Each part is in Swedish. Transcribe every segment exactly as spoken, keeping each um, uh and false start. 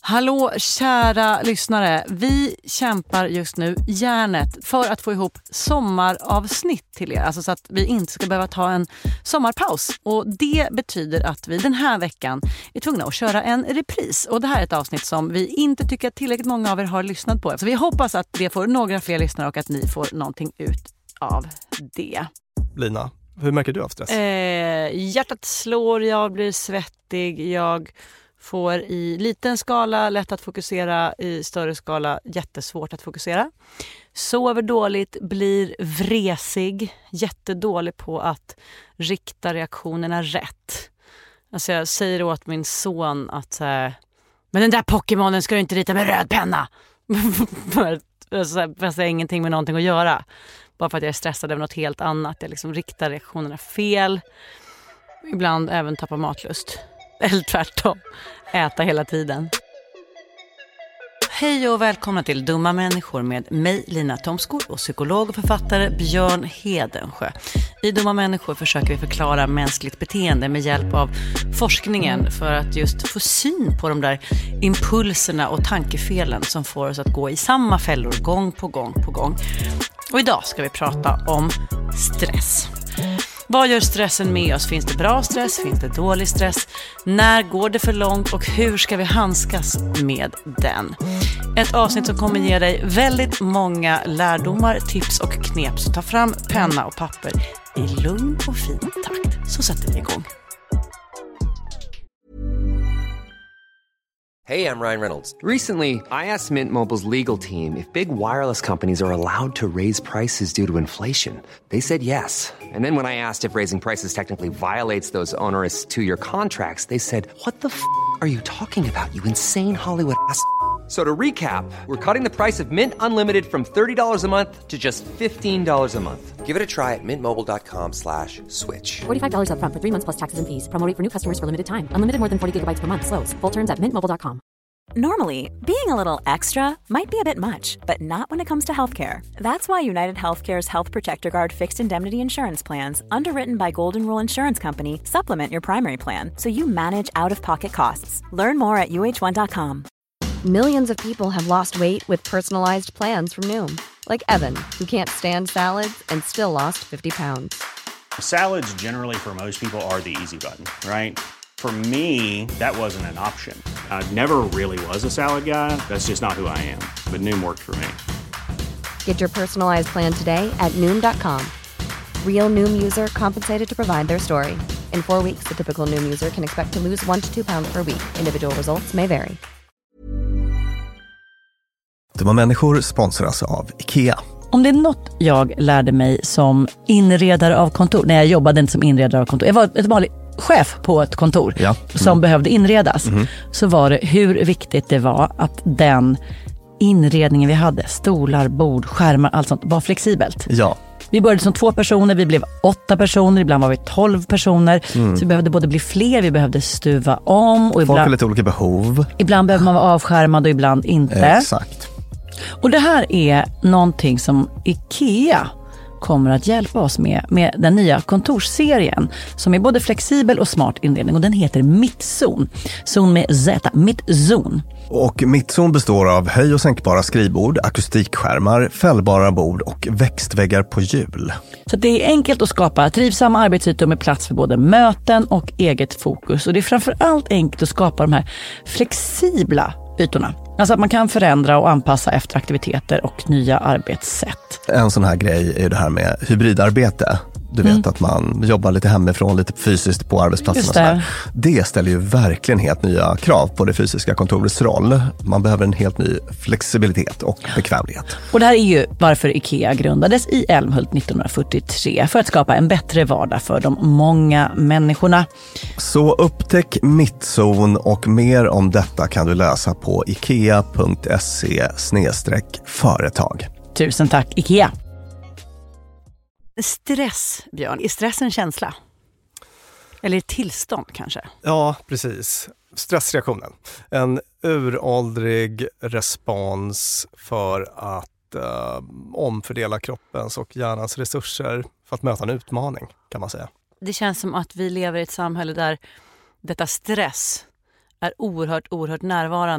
Hallå kära lyssnare, vi kämpar just nu järnet för att få ihop sommaravsnitt till er. Alltså så att vi inte ska behöva ta en sommarpaus. Och det betyder att vi den här veckan är tvungna att köra en repris. Och det här är ett avsnitt som vi inte tycker att tillräckligt många av er har lyssnat på. Så vi hoppas att det får några fler lyssnare och att ni får någonting ut av det. Lina, hur märker du av stress? Eh, hjärtat slår, jag blir svettig, jag får i liten skala lätt att fokusera, i större skala jättesvårt att fokusera. Sover dåligt, blir vresig, jättedålig på att rikta reaktionerna rätt. Alltså jag säger åt min son att men den där Pokémonen ska du inte rita med röd penna. för, alltså, för att det har ingenting med någonting att göra. Bara för att jag är stressad över något helt annat. Jag liksom riktar reaktionerna fel. Ibland även tappar matlust. Eller tvärtom. Äta hela tiden. Hej och välkomna till Dumma människor med mig Lina Thomskog och psykolog och författare Björn Hedensjö. I Dumma människor försöker vi förklara mänskligt beteende med hjälp av forskningen för att just få syn på de där impulserna och tankefelen som får oss att gå i samma fällor gång på gång på gång. Och idag ska vi prata om stress. Vad gör stressen med oss? Finns det bra stress? Finns det dålig stress? När går det för långt? Och hur ska vi handskas med den? Ett avsnitt som kommer ge dig väldigt många lärdomar, tips och knep. Så ta fram penna och papper i lugn och fin takt. Så sätter vi igång. Hey, I'm Ryan Reynolds. Recently, I asked Mint Mobile's legal team if big wireless companies are allowed to raise prices due to inflation. They said yes. And then when I asked if raising prices technically violates those onerous two-year contracts, they said, what the f*** are you talking about, you insane Hollywood ass f- So to recap, we're cutting the price of Mint Unlimited from thirty dollars a month to just fifteen dollars a month. Give it a try at mintmobile.com slash switch. forty-five dollars up front for three months plus taxes and fees. Promo rate for new customers for limited time. Unlimited more than forty gigabytes per month. Slows full terms at mint mobile dot com. Normally, being a little extra might be a bit much, but not when it comes to healthcare. That's why United Healthcare's Health Protector Guard fixed indemnity insurance plans, underwritten by Golden Rule Insurance Company, supplement your primary plan so you manage out-of-pocket costs. Learn more at U H one dot com. Millions of people have lost weight with personalized plans from Noom. Like Evan, who can't stand salads and still lost fifty pounds. Salads generally for most people are the easy button, right? For me, that wasn't an option. I never really was a salad guy. That's just not who I am. But Noom worked for me. Get your personalized plan today at Noom dot com. Real Noom user compensated to provide their story. In four weeks, the typical Noom user can expect to lose one to two pounds per week. Individual results may vary. Dumma människor sponsras av IKEA. Om det är något jag lärde mig som inredare av kontor, när jag jobbade inte som inredare av kontor, jag var ett vanligt chef på ett kontor ja. mm. som behövde inredas, mm. så var det hur viktigt det var att den inredningen vi hade, stolar, bord, skärmar, allt sånt, var flexibelt. Ja. Vi började som två personer, vi blev åtta personer, ibland var vi tolv personer. Mm. Så vi behövde både bli fler, vi behövde stuva om. Och folk ibland, har lite olika behov. Ibland behöver man vara avskärmad och ibland inte. Exakt. Och det här är någonting som IKEA kommer att hjälpa oss med, med den nya kontorsserien som är både flexibel och smart inredning, och den heter Mittzon. Zon med Z, Mittzon. Och Mittzon består av höj- och sänkbara skrivbord, akustikskärmar, fällbara bord och växtväggar på hjul. Så det är enkelt att skapa trivsamma arbetsytor med plats för både möten och eget fokus. Och det är framförallt enkelt att skapa de här flexibla ytorna. Alltså att man kan förändra och anpassa efter aktiviteter och nya arbetssätt. En sån här grej är ju det här med hybridarbete. Du vet mm. att man jobbar lite hemifrån, lite fysiskt på arbetsplatsen. Och sådär. Det ställer ju verkligen helt nya krav på det fysiska kontorets roll. Man behöver en helt ny flexibilitet och bekvämlighet. Och det här är ju varför IKEA grundades i Älmhult nittonhundrafyrtiotre, för att skapa en bättre vardag för de många människorna. Så upptäck Mittzon, och mer om detta kan du läsa på ikea punkt se slash företag. Tusen tack IKEA. Stress, Björn. Är stress en känsla? Eller ett tillstånd kanske? Ja, precis. Stressreaktionen. En uråldrig respons för att eh, omfördela kroppens och hjärnans resurser för att möta en utmaning, kan man säga. Det känns som att vi lever i ett samhälle där detta stress är oerhört, oerhört närvarande.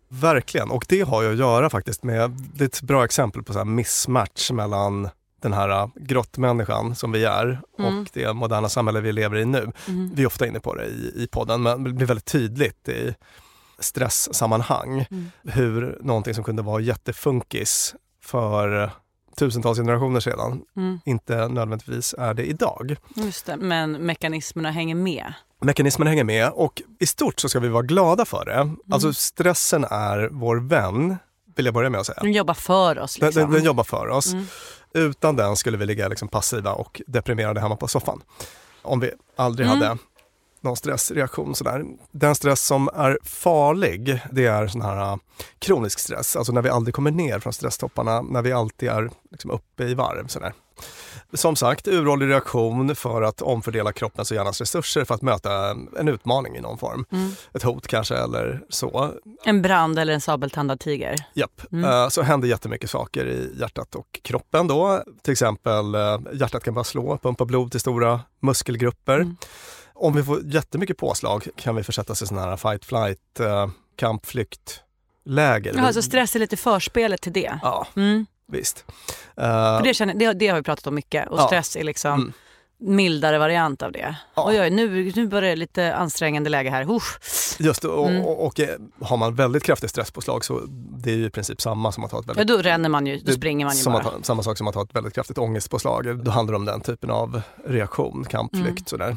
Verkligen, och det har ju att göra faktiskt med, det är ett bra exempel på så här mismatch mellan den här grottmänniskan som vi är mm. och det moderna samhälle vi lever i nu. Mm. Vi är ofta inne på det i, i podden, men det blir väldigt tydligt i stresssammanhang mm. hur någonting som kunde vara jättefunkis för tusentals generationer sedan mm. inte nödvändigtvis är det idag. Just det, men mekanismerna hänger med. Mekanismerna hänger med, och i stort så ska vi vara glada för det. Mm. Alltså stressen är vår vän, vill jag börja med att säga. Den jobbar för oss. Liksom. Den, den, den jobbar för oss. Mm. Utan den skulle vi ligga liksom passiva och deprimerade hemma på soffan. Om vi aldrig mm. hade någon stressreaktion. Sådär. Den stress som är farlig, det är sån här uh, kronisk stress. Alltså när vi aldrig kommer ner från stresstopparna, när vi alltid är liksom uppe i varv. Sådär. Som sagt, uråldrig reaktion för att omfördela kroppens och hjärnans resurser för att möta en utmaning i någon form. Mm. Ett hot kanske eller så. En brand eller en sabeltandad tiger. Japp, mm. uh, så händer jättemycket saker i hjärtat och kroppen då. Till exempel uh, hjärtat kan bara slå, pumpa blod till stora muskelgrupper. Mm. Om vi får jättemycket påslag kan vi försätta oss i sådana här fight, flight, uh, kamp, flykt, läger. Ja, alltså stress är lite förspelet till det. Ja, mm. visst. Uh, För det, känner, det, det har vi pratat om mycket. Och stress ja. är liksom mm. mildare variant av det. Ja. Och jag, nu, nu börjar det lite ansträngande läge här. Uff. Just det, och, mm. och, och, och har man väldigt kraftig stresspåslag så det är ju i princip samma som att ha ett väldigt... Ja, då ränner man ju, då springer man ju bara. Att, samma sak som att ha ett väldigt kraftigt ångestpåslag. Då handlar det om den typen av reaktion, kamp, flykt, mm. sådär.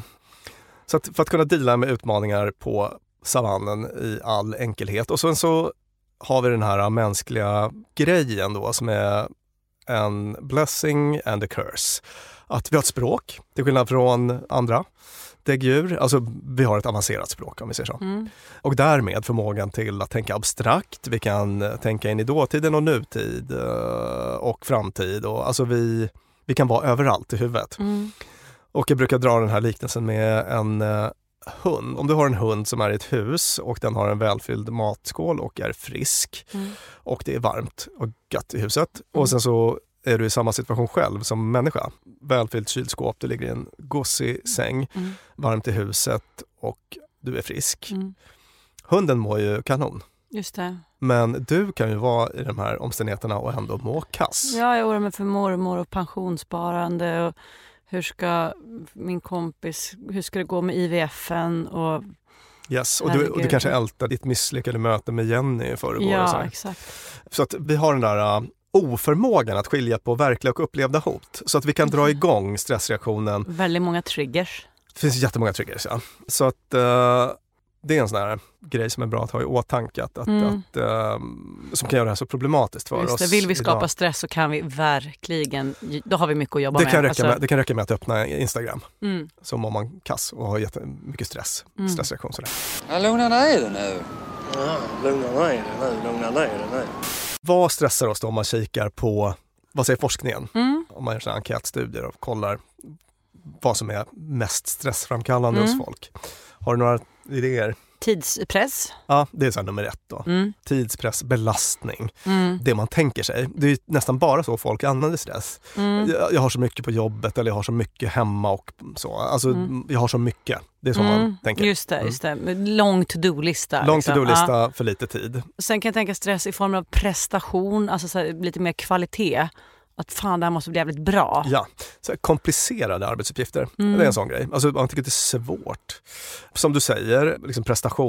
Så att för att kunna deala med utmaningar på savannen i all enkelhet. Och sen så har vi den här mänskliga grejen då som är en blessing and a curse. Att vi har ett språk, till skillnad från andra däggdjur. Alltså vi har ett avancerat språk om vi säger så. Mm. Och därmed förmågan till att tänka abstrakt. Vi kan tänka in i dåtiden och nutid och framtid. Och alltså vi, vi kan vara överallt i huvudet. Mm. Och jag brukar dra den här liknelsen med en uh, hund. Om du har en hund som är i ett hus och den har en välfylld matskål och är frisk mm. och det är varmt och gött i huset. Mm. Och sen så är du i samma situation själv som människa. Välfyllt kylskåp, du ligger i en gosig säng, mm. varmt i huset och du är frisk. Mm. Hunden mår ju kanon. Just det. Men du kan ju vara i de här omständigheterna och ändå må kass. Ja, jag oroar mig för mormor och pensionssparande och hur ska min kompis, hur ska det gå med I V F:en och... Yes, och du, och du kanske ältar ditt misslyckade möte med Jenny förrgår. Ja, och så exakt. Så att vi har den där uh, oförmågan att skilja på verkliga och upplevda hot. Så att vi kan dra igång stressreaktionen. Väldigt många triggers. Det finns jättemånga triggers, ja. Så att... Uh, det är en sån här grej som är bra att ha i åtanke att, mm. att, uh, som kan göra det här så problematiskt för Just oss. Det. Vill vi skapa idag. stress så kan vi verkligen, då har vi mycket att jobba det med. Kan räcka alltså... med. Det kan räcka med att öppna Instagram mm. som om man kass och har jättemycket stress, mm. stressreaktion. Sådär. Ja, lugna ner det nu. Ja, lugna ner det nu, lugna ner det nu. Vad stressar oss då om man kikar på, vad säger forskningen? Mm. Om man gör sådana enkätstudier och kollar vad som är mest stressframkallande mm. hos folk. Har du några idéer? Tidspress. Ja, det är så här nummer ett då. Mm. Tidspress, belastning. Mm. Det man tänker sig. Det är nästan bara så folk använder stress. Mm. Jag, jag har så mycket på jobbet eller jag har så mycket hemma och så. Alltså mm. jag har så mycket. Det är så mm. man tänker. Just det, just det. Lång to-do-lista. Lång liksom. to-do-lista ja. för lite tid. Sen kan jag tänka stress i form av prestation, alltså så här, lite mer kvalitet. Att fan, det här måste bli jävligt bra. Ja, så här, komplicerade arbetsuppgifter. Mm. Det är en sån grej. Alltså man tycker det är svårt. Som du säger, liksom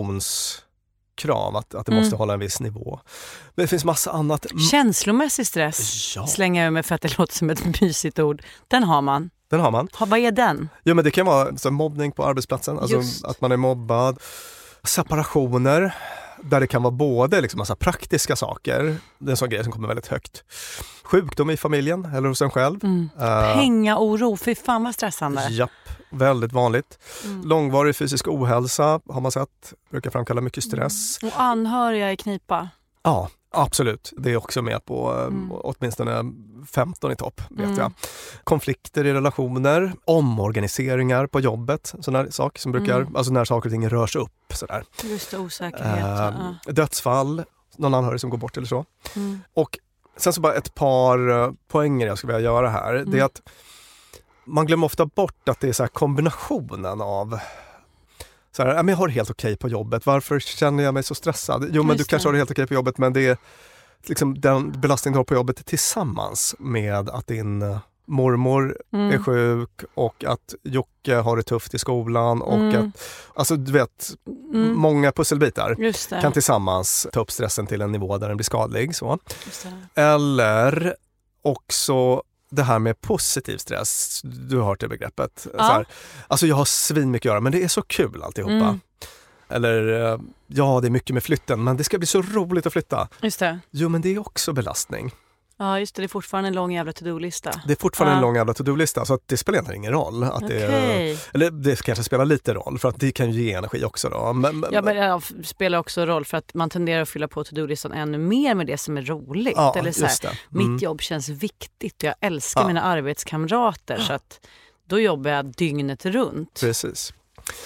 prestationskrav, att, att det mm. måste hålla en viss nivå. Men det finns massa annat. Känslomässig stress ja. slänger jag med för att det låter som ett mysigt ord. Den har man. Den har man. Ha, vad är den? Ja, men det kan vara så, mobbning på arbetsplatsen. Alltså Just. att man är mobbad. Separationer. Där det kan vara både liksom massa praktiska saker. Det är en sån grej som kommer väldigt högt. Sjukdom i familjen eller hos en själv. Mm. Uh, Pengaoro, fy fan vad stressande. Japp, väldigt vanligt. Mm. Långvarig fysisk ohälsa har man sett. Brukar framkalla mycket stress. Mm. Och anhöriga i knipa. Ja, absolut. Det är också med på mm. åtminstone femton i topp, vet mm. jag. Konflikter i relationer, omorganiseringar på jobbet, sådana saker som brukar, mm. alltså när saker och ting rörs upp. Sådär. Just det, osäkerhet. Uh, ja. Dödsfall, någon anhörig som går bort eller så. Mm. Och sen så bara ett par poänger jag skulle vilja göra här. Mm. Det är att man glömmer ofta bort att det är så här kombinationen av Så här, jag har det helt okej på jobbet. Varför känner jag mig så stressad? Jo, men Just du kanske det. har det helt okej på jobbet, men det är liksom den belastning du har på jobbet tillsammans med att din mormor Mm. är sjuk och att Jocke har det tufft i skolan och Mm. att, alltså du vet, Mm. många pusselbitar Just det. kan tillsammans ta upp stressen till en nivå där den blir skadlig. Så. Just det. Eller också det här med positiv stress. Du har hört det begreppet. Ja. Så här, alltså jag har svin mycket att göra, men det är så kul alltihopa. Mm. Eller eh, ja, det är mycket med flytten, men det ska bli så roligt att flytta. Just det. Jo, men det är också belastning. Ja, just det. Det är fortfarande en lång jävla to-do-lista. Det är fortfarande Ja. en lång jävla to-do-lista, så att det spelar egentligen ingen roll. Att det, Okej. eller det kanske spelar lite roll, för att det kan ju ge energi också. Då. Men, men, Ja, men det spelar också roll för att man tenderar att fylla på to-do-listan ännu mer med det som är roligt. Ja, Eller så här, just det. Mm. mitt jobb känns viktigt och jag älskar Ja. mina arbetskamrater så att då jobbar jag dygnet runt. Precis.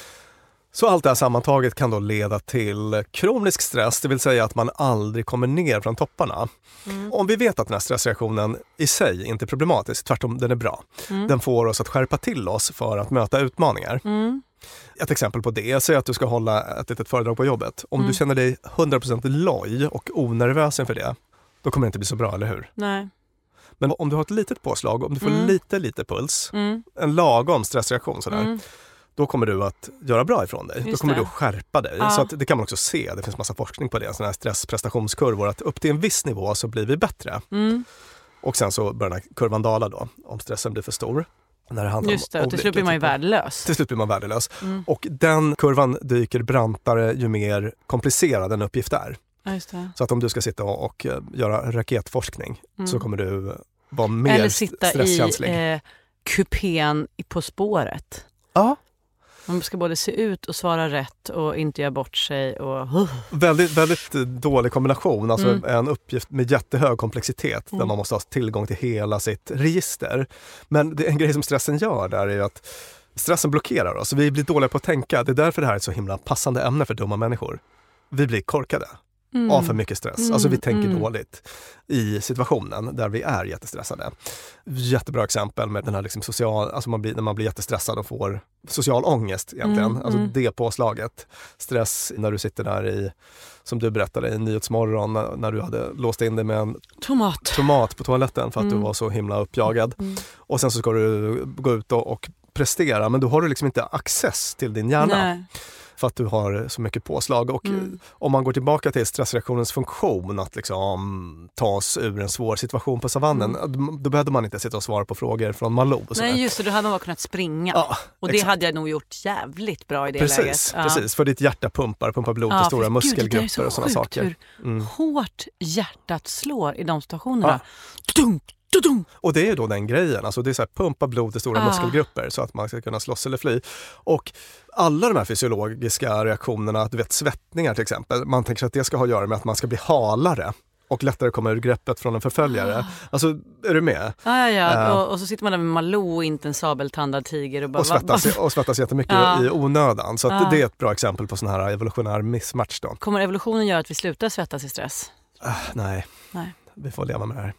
Så allt det här sammantaget kan då leda till kronisk stress, det vill säga att man aldrig kommer ner från topparna. Mm. Om vi vet att den här stressreaktionen i sig inte är problematisk, tvärtom den är bra. Mm. Den får oss att skärpa till oss för att möta utmaningar. Mm. Ett exempel på det, säg att du ska hålla ett litet föredrag på jobbet. Om Mm. du känner dig hundra procent loj och onervös inför det, då kommer det inte bli så bra, eller hur? Nej. Men om du har ett litet påslag, om du får Mm. lite, lite puls, Mm. en lagom stressreaktion sådär, Mm. då kommer du att göra bra ifrån dig. Just då kommer det. du att skärpa dig. Ja. Så att det kan man också se, det finns massa forskning på det, sådana här stressprestationskurvor, att upp till en viss nivå så blir vi bättre. Mm. Och sen så börjar den här kurvan dala då, om stressen blir för stor. När det handlar Just det, om och till olika slut blir man ju typer- värdelös. Till slut blir man värdelös. Mm. Och den kurvan dyker brantare ju mer komplicerad en uppgift är. Ja, just det. Så att om du ska sitta och, och eh, göra raketforskning Mm. så kommer du vara mer Eller sitta i stresskänslig. eh, kupén i På spåret. Ja. Man ska både se ut och svara rätt och inte göra bort sig. Och... Väldigt, väldigt dålig kombination, alltså Mm. en uppgift med jättehög komplexitet Mm. där man måste ha tillgång till hela sitt register. Men det, en grej som stressen gör där är ju att stressen blockerar oss. Vi blir dåliga på att tänka. Det är därför det här är ett så himla passande ämne för dumma människor. Vi blir korkade Mm. av för mycket stress. Mm, Alltså vi tänker mm. dåligt i situationen där vi är jättestressade. Jättebra exempel med den här liksom social, alltså man blir, när man blir jättestressad och får social ångest egentligen. Mm, alltså mm. det påslaget. Stress när du sitter där i, som du berättade i Nyhetsmorgon, när, när du hade låst in dig med en Tomat. tomat på toaletten för att Mm. du var så himla uppjagad. Mm. Och sen så ska du gå ut och, och prestera, men då har du liksom inte access till din hjärna. Nej. För att du har så mycket påslag. Och Mm. om man går tillbaka till stressreaktionens funktion, att liksom ta oss ur en svår situation på savannen, Mm. då behövde man inte sitta och svara på frågor från Malou. Och sådär. Nej, just det. Då hade man bara kunnat springa. Ja, och det exakt. hade jag nog gjort jävligt bra i det Precis, läget. Ja. precis, för ditt hjärta pumpar, pumpar blod Ja, till stora för gud, det där är så muskelgrupper och sådana sjukt saker. hur Mm. hårt hjärtat slår i de situationerna. Dunk, dunk. Och det är då den grejen, alltså det är så här, pumpa blod till stora Ah. muskelgrupper så att man ska kunna slåss eller fly. Och alla de här fysiologiska reaktionerna, du vet svettningar till exempel, man tänker att det ska ha att göra med att man ska bli halare och lättare komma ur greppet från en förföljare. Ah. Alltså, är du med? Ja, ja, ja. Eh. Och, och så sitter man där med Malou och inte en sabeltandad tiger. Och, bara, Och svettas, va, va, och svettas jättemycket Ja. i onödan. Så att Ja. det är ett bra exempel på sån här evolutionär missmatch då. kommer evolutionen göra att vi slutar svettas i stress? Ah, nej. Nej. Vi får leva med det här.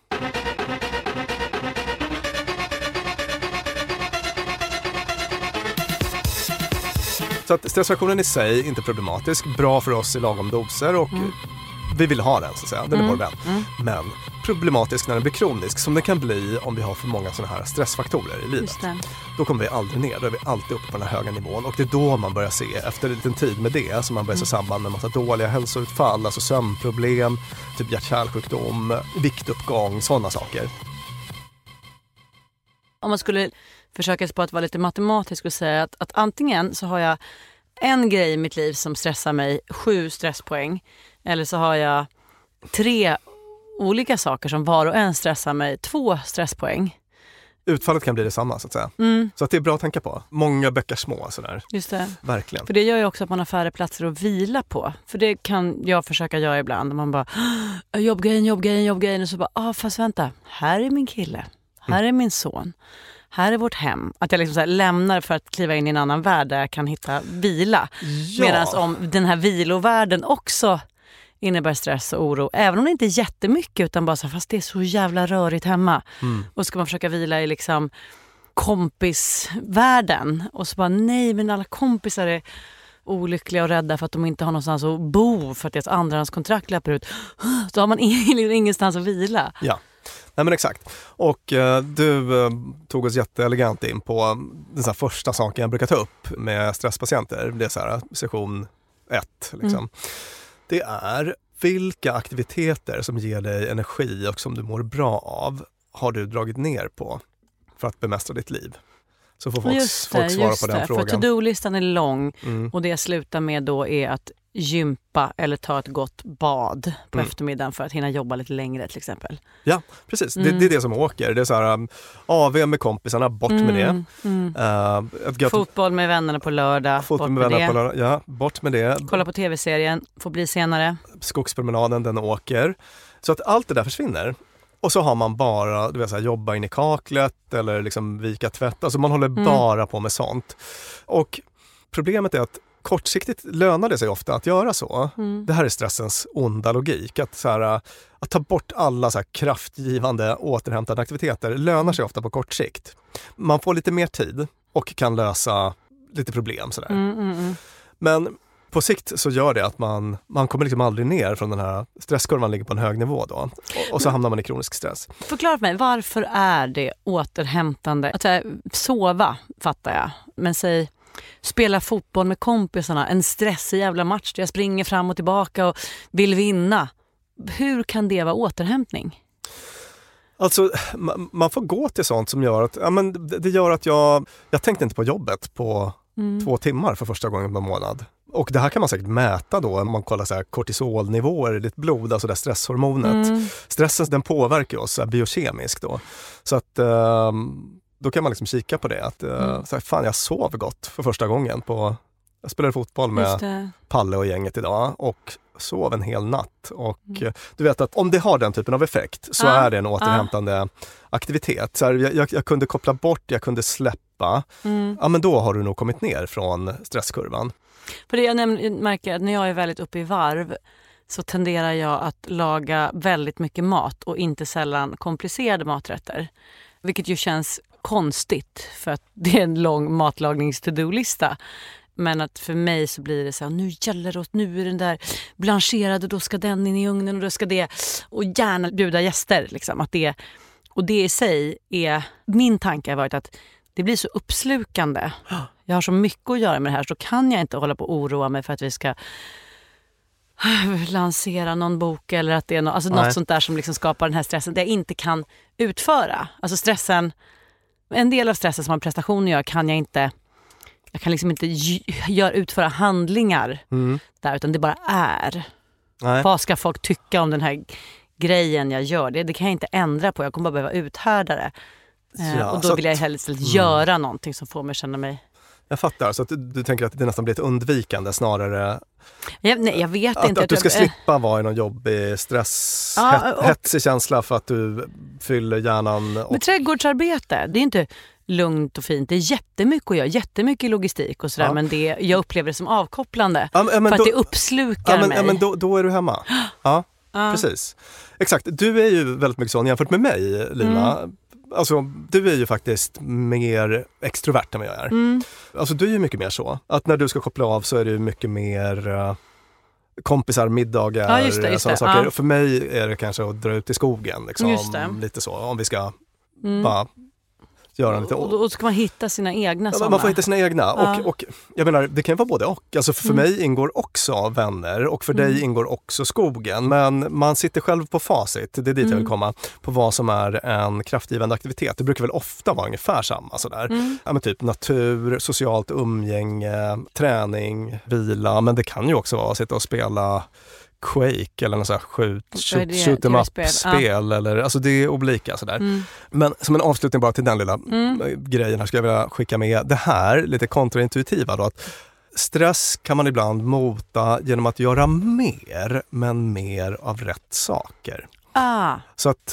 Så att stressreaktionen i sig är inte problematisk, bra för oss i lagom doser och Mm. vi vill ha den så att säga, den är Mm. vår vän. Mm. Men problematisk när den blir kronisk, som den kan bli om vi har för många sådana här stressfaktorer i livet. Just det. Då kommer vi aldrig ner, då är vi alltid uppe på den här höga nivån och det är då man börjar se, efter en liten tid med det, som man börjar se samband med en massa dåliga hälsoutfall, alltså sömnproblem, typ hjärt-kärlsjukdom, viktuppgång, sådana saker. Om man skulle försöka sig på att vara lite matematisk och säga att, att antingen så har jag en grej i mitt liv som stressar mig, sju stresspoäng, eller så har jag tre olika saker som var och en stressar mig, två stresspoäng. Utfallet kan bli detsamma så att säga. Mm, Så att det är bra att tänka på. Många bäckar små sådär. just det. Verkligen. För det gör ju också att man har färre platser att vila på. För det kan jag försöka göra ibland. Man bara, "Åh, jobbgrejen, jobbgrejen, jobbgrejen." Och så bara, ah, fast vänta, här är min kille. Här är min son. Här är vårt hem. Att jag liksom så här lämnar för att kliva in i en annan värld där jag kan hitta vila. Ja. Medan om den här vilovärlden också innebär stress och oro. Även om det inte är jättemycket utan bara så här, fast det är så jävla rörigt hemma. Mm. Och ska man försöka vila i liksom kompisvärlden. Och så bara, nej men alla kompisar är olyckliga och rädda för att de inte har någonstans att bo för att deras andrahandskontrakt löper ut. Så har man ingenstans att vila. Ja. Nej men exakt. Och eh, du eh, tog oss jätteelegant in på den så här första saken jag brukar ta upp med stresspatienter. Det är så här session ett. Liksom. Mm. Det är vilka aktiviteter som ger dig energi och som du mår bra av har du dragit ner på för att bemästra ditt liv? Så får folk, just det, folk svara just på den det. frågan. För to-do-listan är lång mm. och det jag slutar med då är att gympa eller ta ett gott bad på mm. eftermiddagen för att hinna jobba lite längre till exempel. Ja, precis. Mm. Det, det är det som åker. Det är så här um, A V med kompisarna, bort mm. med det. Mm. Uh, ett gött... Fotboll med vännerna på lördag, Fotboll bort med, med, med det. På lördag. Ja, bort med det. Kolla på tv-serien, får bli senare. Skogspromenaden, den åker. Så att allt det där försvinner. Och så har man bara, du vet, så här, jobba in i kaklet eller liksom vika tvätt. Alltså man håller mm. bara på med sånt. Och problemet är att kortsiktigt lönar det sig ofta att göra så. Mm. Det här är stressens onda logik. Att, så här, att ta bort alla så här kraftgivande återhämtande aktiviteter lönar sig ofta på kort sikt. Man får lite mer tid och kan lösa lite problem. Så där. Mm, mm, mm. Men på sikt så gör det att man, man kommer liksom aldrig ner från den här stresskurvan, ligger på en hög nivå då. Och, och så hamnar man i kronisk stress. Förklara för mig, varför är det återhämtande? Att här, sova fattar jag, men säg spela fotboll med kompisarna, en stressig jävla match där jag springer fram och tillbaka och vill vinna. Hur kan det vara återhämtning? Alltså, man, man får gå till sånt som gör att, ja, men det, det gör att jag, jag tänkte inte på jobbet på mm. två timmar för första gången på en månad. Och det här kan man säkert mäta då om man kollar så här kortisolnivåer i ditt blod, alltså det stresshormonet. Mm. Stressen, den påverkar oss så här biokemiskt då. Så att um, då kan man liksom kika på det. Att, uh, mm. så här, fan, jag sov gott för första gången. På, jag spelade fotboll med Palle och gänget idag och sov en hel natt. Och mm. du vet att om det har den typen av effekt så ah. är det en återhämtande ah. aktivitet. Så här, jag, jag kunde koppla bort, jag kunde släppa. Mm. Ja, men då har du nog kommit ner från stresskurvan. För det jag näm- märker att när jag är väldigt uppe i varv så tenderar jag att laga väldigt mycket mat och inte sällan komplicerade maträtter. Vilket ju känns konstigt för att det är en lång matlagnings-to-do-lista. Men att för mig så blir det så här, nu gäller det, nu är den där blancherad och då ska den in i ugnen och då ska det, och gärna bjuda gäster liksom. Att det, och det i sig är, min tanke har varit att det blir så uppslukande. Jag har så mycket att göra med det här så kan jag inte hålla på och oroa mig för att vi ska lansera någon bok eller att det är något, alltså något sånt där som liksom skapar den här stressen det jag inte kan utföra. Alltså stressen, en del av stressen som har prestation gör kan jag inte, jag kan liksom inte gör, utföra handlingar mm. där, utan det bara är. Nej. Vad ska folk tycka om den här grejen jag gör? Det, det kan jag inte ändra på, jag kommer bara behöva uthärda det. Ja, och då vill jag helst mm. göra någonting som får mig känna mig. Jag fattar, så att du, du tänker att det nästan blir ett undvikande snarare. Jag, nej, jag vet att, inte. Att du ska jag, slippa vara i någon jobbig stress, ja, het, och, hetsig känsla för att du fyller hjärnan. Och... Men trädgårdsarbete, det är inte lugnt och fint. Det är jättemycket att göra, jättemycket logistik och sådär, ja. Men det, jag upplever det som avkopplande. Ja, men, för då, att det uppslukar ja, men, mig. Ja, men då, då är du hemma. Ja, ja, precis. Exakt, du är ju väldigt mycket sån jämfört med mig, Lina. Mm. Alltså, du är ju faktiskt mer extrovert än vad jag är. Mm. Alltså, du är ju mycket mer så. Att när du ska koppla av så är det mycket mer uh, kompisar, middagar, ja, just det, just sådana det. saker. Ja. För mig är det kanske att dra ut i skogen. Liksom, lite så, om vi ska mm. bara göra lite... Och då ska man hitta sina egna ja, sådana. Man får hitta sina egna. Ja. Och, och jag menar, det kan ju vara både och. Alltså för, för mm. mig ingår också vänner och för mm. dig ingår också skogen. Men man sitter själv på facit, det är dit mm. jag vill komma, på vad som är en kraftgivande aktivitet. Det brukar väl ofta vara ungefär samma sådär. Mm. Ja, men typ natur, socialt umgänge, träning, vila. Men det kan ju också vara att sitta och spela Quake eller något så här shoot, shoot, shoot em up-spel. Ja. Eller, alltså det är olika sådär. Mm. Men som en avslutning bara till den lilla mm. grejen här ska jag vilja skicka med det här lite kontraintuitiva då, att stress kan man ibland mota genom att göra mer, men mer av rätt saker. Ah. Så att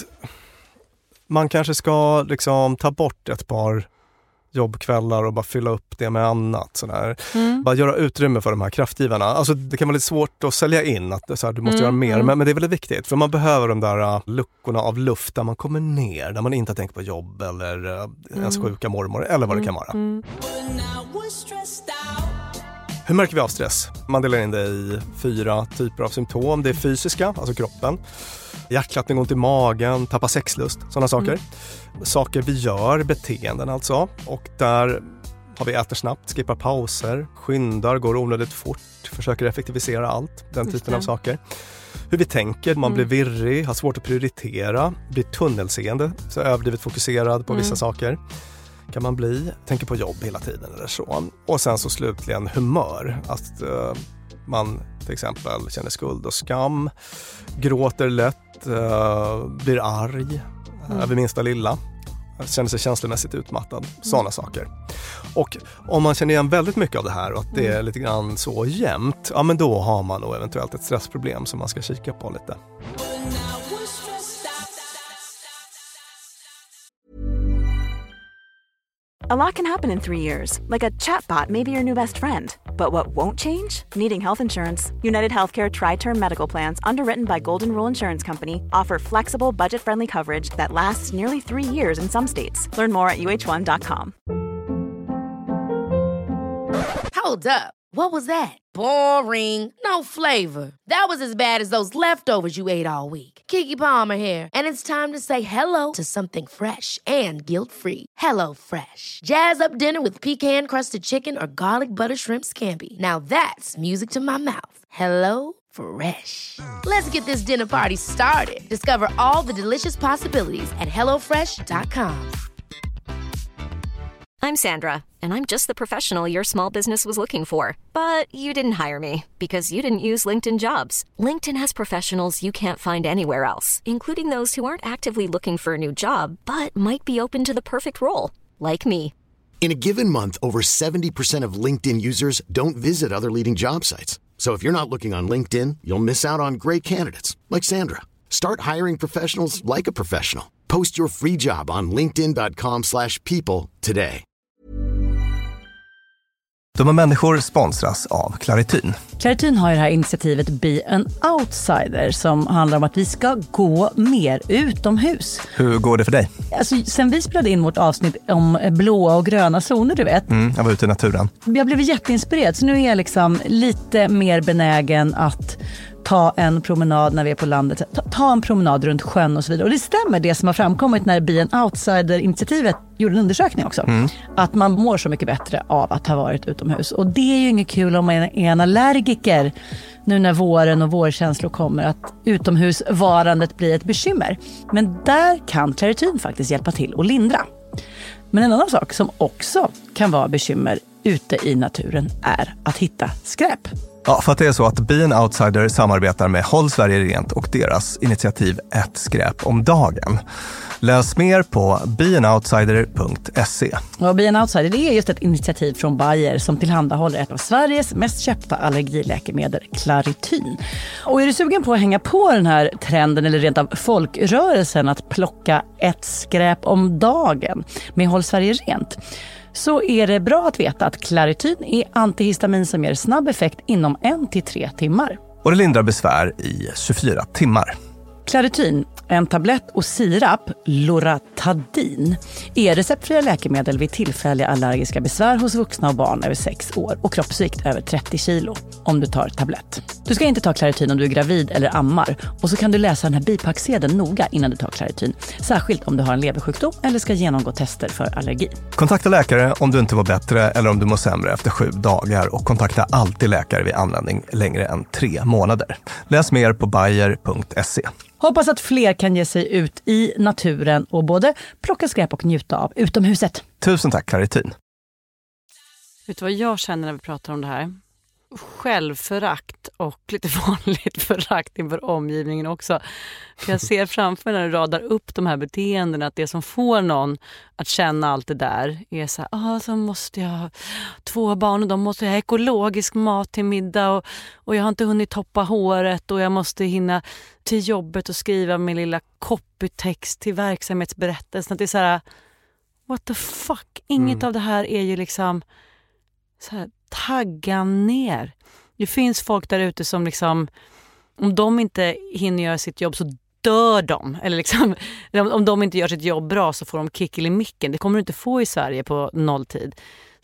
man kanske ska liksom ta bort ett par jobbkvällar och bara fylla upp det med annat. Sådär. Mm. Bara göra utrymme för de här kraftgivarna. Alltså, det kan vara lite svårt att sälja in att så här, du måste mm. göra mer, men, men det är väldigt viktigt. För man behöver de där uh, luckorna av luft där man kommer ner, där man inte tänker på jobb eller uh, mm. ens sjuka mormor eller vad mm. det kan vara. Mm. Hur märker vi av stress? Man delar in det i fyra typer av symptom. Det är fysiska, alltså kroppen. Hjärtklappning, ont i magen, tappa sexlust, sådana saker. Mm. Saker vi gör, beteenden alltså. Och där har vi äter snabbt, skippar pauser, skyndar, går onödigt fort, försöker effektivisera allt. Den typen av saker. Hur vi tänker, man mm. blir virrig, har svårt att prioritera, blir tunnelseende, så överdrivet fokuserad på mm. vissa saker. Kan man bli, tänker på jobb hela tiden eller så. Och sen så slutligen humör. Att uh, man till exempel känner skuld och skam, gråter lätt, uh, blir arg mm. över minsta lilla, känner sig känslomässigt utmattad, mm. sådana saker. Och om man känner igen väldigt mycket av det här och att det är lite grann så jämnt, ja men då har man nog eventuellt ett stressproblem som man ska kika på lite. A lot can happen in three years, like a chatbot may be your new best friend. But what won't change? Needing health insurance. United Healthcare Tri-Term Medical Plans, underwritten by Golden Rule Insurance Company, offer flexible, budget-friendly coverage that lasts nearly three years in some states. Learn more at U H one dot com. Hold up. What was that? Boring. No flavor. That was as bad as those leftovers you ate all week. Keke Palmer here, and it's time to say hello to something fresh and guilt-free. Hello Fresh. Jazz up dinner with pecan-crusted chicken or garlic butter shrimp scampi. Now that's music to my mouth. Hello Fresh. Let's get this dinner party started. Discover all the delicious possibilities at hello fresh dot com. I'm Sandra, and I'm just the professional your small business was looking for. But you didn't hire me because you didn't use LinkedIn Jobs. LinkedIn has professionals you can't find anywhere else, including those who aren't actively looking for a new job, but might be open to the perfect role, like me. In a given month, over seventy percent of LinkedIn users don't visit other leading job sites. So if you're not looking on LinkedIn, you'll miss out on great candidates, like Sandra. Start hiring professionals like a professional. Post your free job on linkedin dot com slash people today. De här människor sponsras av Clarityn. Clarityn har ju det här initiativet Be an Outsider som handlar om att vi ska gå mer utomhus. Hur går det för dig? Alltså, sen vi spelade in vårt avsnitt om blåa och gröna zoner, du vet. Mm, jag var ute i naturen. Jag blev jätteinspirerad, så nu är jag liksom lite mer benägen att ta en promenad när vi är på landet. Ta, ta en promenad runt sjön och så vidare. Och det stämmer det som har framkommit när Be an Outsider-initiativet gjorde en undersökning också. Mm. Att man mår så mycket bättre av att ha varit utomhus. Och det är ju inget kul om man är en allergiker nu när våren och vårkänslor kommer, att utomhusvarandet blir ett bekymmer. Men där kan Clarityn faktiskt hjälpa till och lindra. Men en annan sak som också kan vara bekymmer ute i naturen är att hitta skräp. Ja, för att det är så att Be an Outsider samarbetar med Håll Sverige Rent och deras initiativ Ett skräp om dagen. Läs mer på be an outsider punkt se. Och Be an Outsider, det är just ett initiativ från Bayer som tillhandahåller ett av Sveriges mest köpta allergiläkemedel, Clarityn. Och är du sugen på att hänga på den här trenden eller rent av folkrörelsen att plocka ett skräp om dagen med Håll Sverige Rent, så är det bra att veta att Clarityn är antihistamin som ger snabb effekt inom en till tre timmar. Och det lindrar besvär i tjugofyra timmar. Clarityn, en tablett och sirap, Loratadin, är receptfria läkemedel vid tillfälliga allergiska besvär hos vuxna och barn över sex år och kroppsvikt över trettio kilo om du tar tablett. Du ska inte ta Clarityn om du är gravid eller ammar, och så kan du läsa den här bipacksedeln noga innan du tar Clarityn, särskilt om du har en leversjukdom eller ska genomgå tester för allergi. Kontakta läkare om du inte mår bättre eller om du mår sämre efter sju dagar, och kontakta alltid läkare vid användning längre än tre månader. Läs mer på bayer punkt se. Hoppas att fler kan ge sig ut i naturen och både plocka skräp och njuta av utomhuset. Tusen tack, Clarityn. Vet du vad jag känner när vi pratar om det här? Självförakt och lite vanligt förakt inför omgivningen också. För jag ser framför mig när du radar upp de här beteendena att det som får någon att känna allt det där är så här, ah, så måste jag ha två barn och de måste ha ekologisk mat till middag och, och jag har inte hunnit toppa håret och jag måste hinna till jobbet och skriva min lilla copytext till verksamhetsberättelsen. Att det är så här, what the fuck? Inget mm. av det här är ju liksom så här, tagga ner. Det finns folk där ute som liksom, om de inte hinner göra sitt jobb så dör de. Eller liksom, om de inte gör sitt jobb bra så får de kick i micken. Det kommer du inte få i Sverige på nolltid.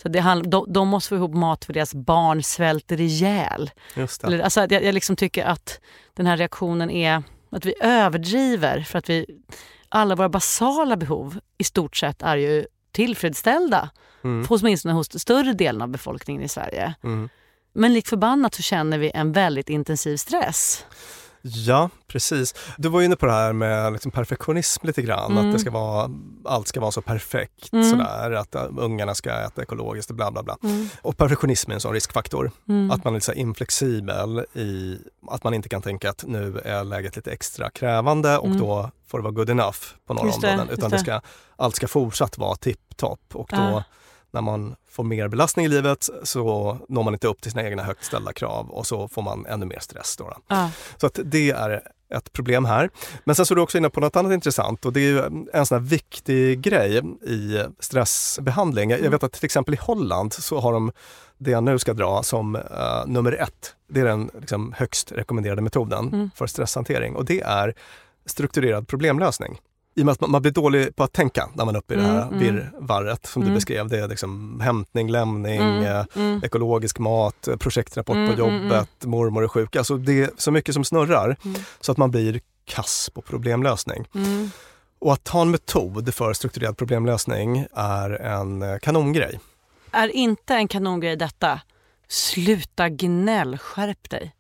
Så det handl- de, de måste få ihop mat för deras barn svälter ihjäl. Just det. Eller, alltså, jag, jag liksom tycker att den här reaktionen är att vi överdriver för att vi alla våra basala behov i stort sett är ju tillfredsställda. Mm. Åtminstone hos större delen av befolkningen i Sverige. Mm. Men likt förbannat så känner vi en väldigt intensiv stress. Ja, precis. Du var inne på det här med liksom perfektionism lite grann. Mm. Att det ska vara, allt ska vara så perfekt. Mm. Sådär, att uh, ungarna ska äta ekologiskt och bla bla bla. Mm. Och perfektionism är en sån riskfaktor. Mm. Att man är så inflexibel i att man inte kan tänka att nu är läget lite extra krävande och mm. då får det vara good enough på några just det, områden. Utan det. Det ska, allt ska fortsatt vara tipptopp och då ah. när man får mer belastning i livet så når man inte upp till sina egna högt ställda krav och så får man ännu mer stress. Då. Ah. Så att det är ett problem här. Men sen så är du också inne på något annat intressant och det är ju en sån här viktig grej i stressbehandling. Mm. Jag vet att till exempel i Holland så har de det jag nu ska dra som uh, nummer ett. Det är den liksom, högst rekommenderade metoden mm. för stresshantering och det är strukturerad problemlösning. I och med att man blir dålig på att tänka när man är uppe i det här mm, virrvarret som mm. du beskrev. Det är liksom hämtning, lämning, mm, mm. ekologisk mat, projektrapport mm, på jobbet, mm, mormor är sjuk. Alltså det är så mycket som snurrar mm. så att man blir kass på problemlösning. Mm. Och att ha en metod för strukturerad problemlösning är en kanongrej. Är inte en kanongrej detta? Sluta gnäll, skärp dig.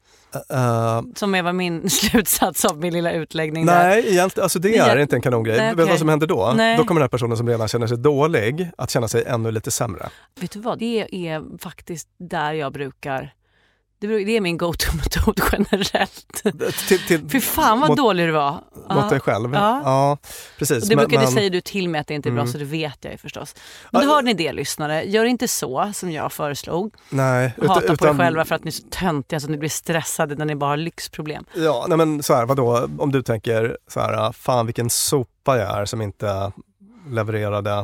Uh, som är var min slutsats av min lilla utläggning. Nej, där. Egentligen, alltså det är inte en kanongrej. Nej, okay. Vet du vad som händer då? Nej. Då kommer den här personen som redan känner sig dålig att känna sig ännu lite sämre. Vet du vad? Det är faktiskt där jag brukar... Det är min go-to-metod generellt. Till, till, Fy fan vad mot, dålig du var. Mot dig själv. Ja, ja precis. Och det brukar men, det säger du till mig att det inte är bra mm. så det vet jag ju förstås. Men du har ni det, lyssnare. Gör inte så som jag föreslog. Nej. Hata utan, på er själva för att ni är så töntiga så att ni blir stressade när ni bara har lyxproblem. Ja, nej men så här, vadå? Om du tänker så här, fan vilken sopa jag är som inte levererade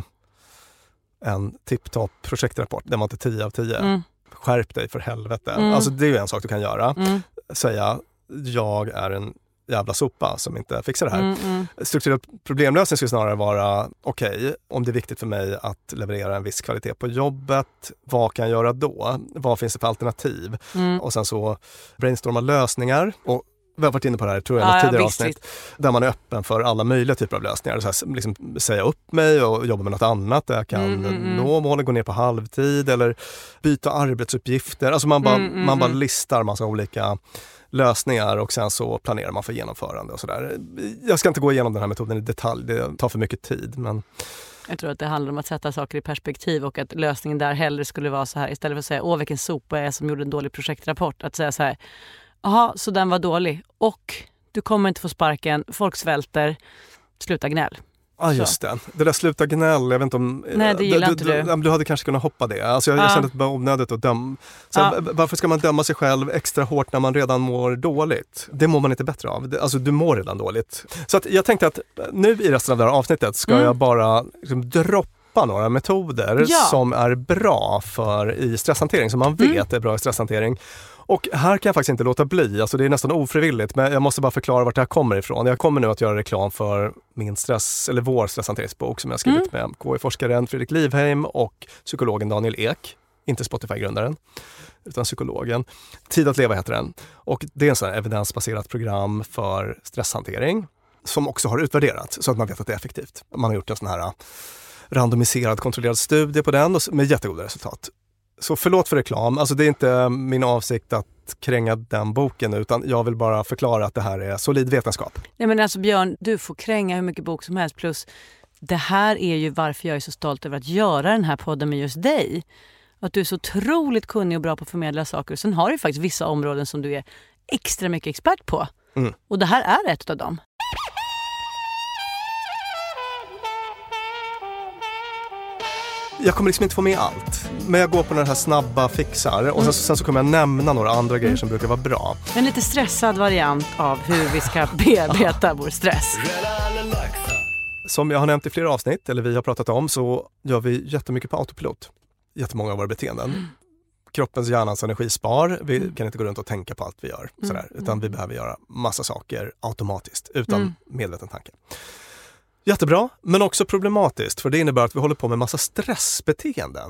en tipptopp projektrapport. Den var inte tio av tio. Mm. Skärp dig för helvete. Mm. Alltså det är ju en sak du kan göra. Mm. Säga, jag är en jävla sopa som inte fixar det här. Mm, mm. Strukturell problemlösning skulle snarare vara, okej, okay, om det är viktigt för mig att leverera en viss kvalitet på jobbet, vad kan jag göra då? Vad finns det för alternativ? Mm. Och sen så brainstorma lösningar och vi har varit inne på det här, tror jag, i ja, tidigare ja, avsnitt, där man är öppen för alla möjliga typer av lösningar. Så här, liksom, säga upp mig och jobba med något annat där jag kan mm, mm, nå målet, gå ner på halvtid eller byta arbetsuppgifter. Alltså man bara, mm, mm, man bara listar massa olika lösningar och sen så planerar man för genomförande och sådär. Jag ska inte gå igenom den här metoden i detalj, det tar för mycket tid. Men... Jag tror att det handlar om att sätta saker i perspektiv och att lösningen där hellre skulle vara så här, istället för att säga, åh vilken sopa jag är som gjorde en dålig projektrapport, att säga så här, jaha, så den var dålig. Och du kommer inte få sparken, folk svälter, sluta gnäll. Ja, ah, just det. Det där sluta gnäll, jag vet inte om... Nej, det gillar du, inte du. du. Du hade kanske kunnat hoppa det. Alltså jag, ah. jag kände att det var onödigt att döma. Ah. Varför ska man döma sig själv extra hårt när man redan mår dåligt? Det mår man inte bättre av. Alltså du mår redan dåligt. Så att jag tänkte att nu i resten av det här avsnittet ska mm. jag bara liksom droppa några metoder ja. som är bra för i stresshantering, som man vet mm. är bra i stresshantering. Och här kan jag faktiskt inte låta bli, alltså det är nästan ofrivilligt, men jag måste bara förklara vart det här kommer ifrån. Jag kommer nu att göra reklam för min stress, eller vår stresshanteringsbok som jag har skrivit mm. med K I-forskaren Fredrik Livheim och psykologen Daniel Ek, inte Spotify-grundaren, utan psykologen. Tid att leva heter den. Och det är en sån här evidensbaserat program för stresshantering som också har utvärderats så att man vet att det är effektivt. Man har gjort en sån här randomiserad kontrollerad studie på den med jättegoda resultat. Så förlåt för reklam, alltså det är inte min avsikt att kränga den boken utan jag vill bara förklara att det här är solid vetenskap. Nej men alltså Björn, du får kränga hur mycket bok som helst, plus det här är ju varför jag är så stolt över att göra den här podden med just dig. Att du är så otroligt kunnig och bra på att förmedla saker. Sen har du faktiskt vissa områden som du är extra mycket expert på. Mm. Och det här är ett av dem. Jag kommer liksom inte få med allt. Men jag går på den här snabba fixar. Och sen, sen så kommer jag nämna några andra grejer som brukar vara bra. En lite stressad variant av hur vi ska bearbeta vår stress. Som jag har nämnt i flera avsnitt, eller vi har pratat om, så gör vi jättemycket på autopilot. Jättemånga av våra beteenden. Mm. Kroppens, hjärnans energispar. Vi mm. kan inte gå runt och tänka på allt vi gör. Sådär, mm. Utan vi behöver göra massa saker automatiskt. Utan mm. medveten tanke. Jättebra, men också problematiskt, för det innebär att vi håller på med massa stressbeteenden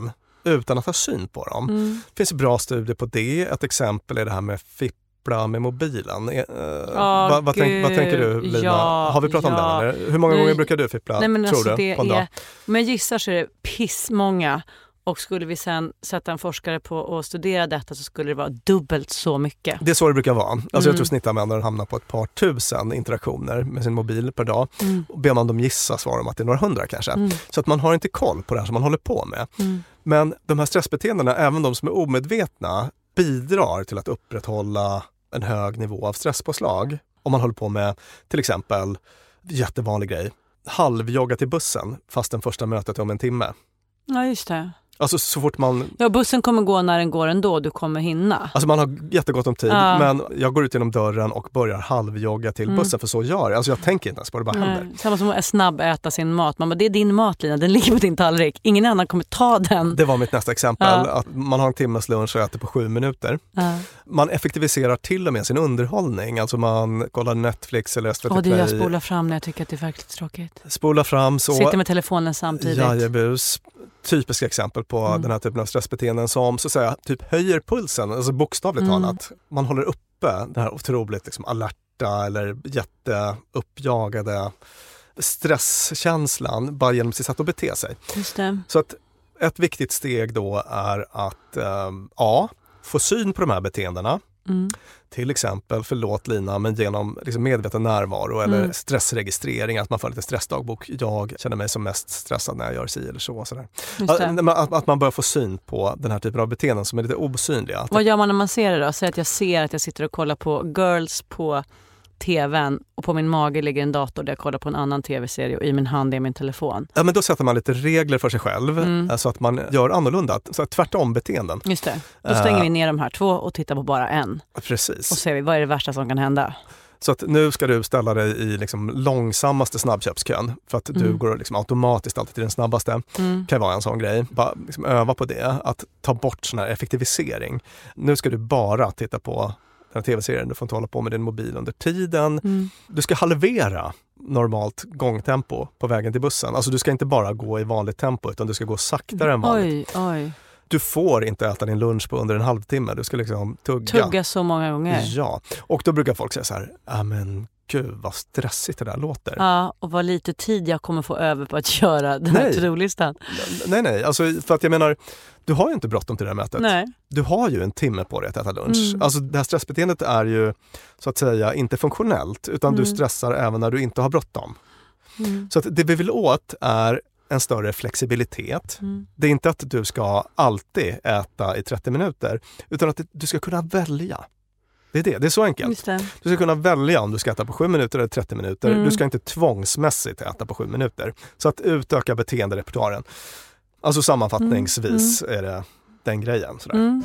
utan att ha syn på dem. Mm. Det finns bra studier på det. Ett exempel är det här med fippla med mobilen. Eh, oh, vad, vad, tänk, vad tänker du, Lina? Ja, har vi pratat ja. om det eller? Hur många Nej. gånger brukar du fippla, Nej, men tror alltså, du, på en dag? Men jag gissar så är det pissmånga. Och skulle vi sen sätta en forskare på att studera detta så skulle det vara dubbelt så mycket. Det är så det brukar vara. Alltså mm. jag tror snittanvändaren hamnar på ett par tusen interaktioner med sin mobil per dag. Mm. Och ber man dem gissa svarar de att det är några hundra kanske. Mm. Så att man har inte koll på det här som man håller på med. Mm. Men de här stressbeteendena, även de som är omedvetna, bidrar till att upprätthålla en hög nivå av stresspåslag. Om man håller på med till exempel, jättevanlig grej, halvjogga till bussen fast den första mötet är om en timme. Ja, just det. Alltså så fort man... Ja, bussen kommer gå när den går ändå, du kommer hinna. Alltså man har jättegott om tid, ja. men jag går ut genom dörren och börjar halvjogga till mm. bussen, för så gör jag. Alltså jag tänker inte ens på det, bara händer. Samma som att snabb äta sin mat. Man bara, det är din mat, Lina, den ligger på din tallrik. Ingen annan kommer ta den. Det var mitt nästa exempel, ja. att man har en timmes lunch och äter på sju minuter. Ja. Man effektiviserar till och med sin underhållning. Alltså man kollar Netflix eller S V T Play. Och det jag spolar fram när jag tycker att det är verkligen tråkigt. Spola fram så... Sitter med telefonen samtidigt. Jajebus. Typiska exempel på mm. den här typen av stressbeteenden som så att säga, typ höjer pulsen, alltså bokstavligt mm. talat. Man håller uppe den här otroligt liksom, alerta eller jätteuppjagade stresskänslan bara genom sitt sätt att bete sig. Just det. Så att ett viktigt steg då är att ähm, A, få syn på de här beteendena. Mm. Till exempel, förlåt Lina, men genom liksom medveten närvaro eller mm. stressregistrering, att man får lite stressdagbok. Jag känner mig som mest stressad när jag gör si eller så. Sådär. Att, att man bör få syn på den här typen av beteenden som är lite osynliga. Vad gör man när man ser det då? Säg att jag ser att jag sitter och kollar på Girls på tvn och på min mage ligger en dator där jag kollar på en annan tv-serie och i min hand är min telefon. Ja, men då sätter man lite regler för sig själv mm. så att man gör annorlunda, så att tvärtom beteenden. Just det. Då stänger uh, vi ner de här två och tittar på bara en. Precis. Och ser vi, vad är det värsta som kan hända? Så att nu ska du ställa dig i liksom långsammaste snabbköpskön för att mm. du går liksom automatiskt alltid till den snabbaste. Mm. Kan vara en sån grej. Bara liksom öva på det. Att ta bort sån här effektivisering. Nu ska du bara titta på den här tv-serien. Du får inte hålla på med din mobil under tiden. Mm. Du ska halvera normalt gångtempo på vägen till bussen. Alltså du ska inte bara gå i vanligt tempo utan du ska gå saktare än vanligt. Oj, oj. Du får inte äta din lunch på under en halvtimme. Du ska liksom tugga. Tugga så många gånger. Ja, och då brukar folk säga så här, ja men gud vad stressigt det där låter. Ja, och vad lite tid jag kommer få över på att göra den här to-do-listan. Nej, nej, alltså för att jag menar, du har ju inte bråttom till det här mötet. Nej. Du har ju en timme på dig att äta lunch. Mm. Alltså det här stressbeteendet är ju så att säga inte funktionellt, utan mm. du stressar även när du inte har bråttom. Mm. Så att det vi vill åt är en större flexibilitet. Mm. Det är inte att du ska alltid äta i trettio minuter, utan att du ska kunna välja. Det är det, det är så enkelt. Du ska kunna välja om du ska äta på sju minuter eller trettio minuter. Mm. Du ska inte tvångsmässigt äta på sju minuter. Så att utöka beteenderepertoaren. Alltså sammanfattningsvis mm. är det den grejen. Sådär. Mm.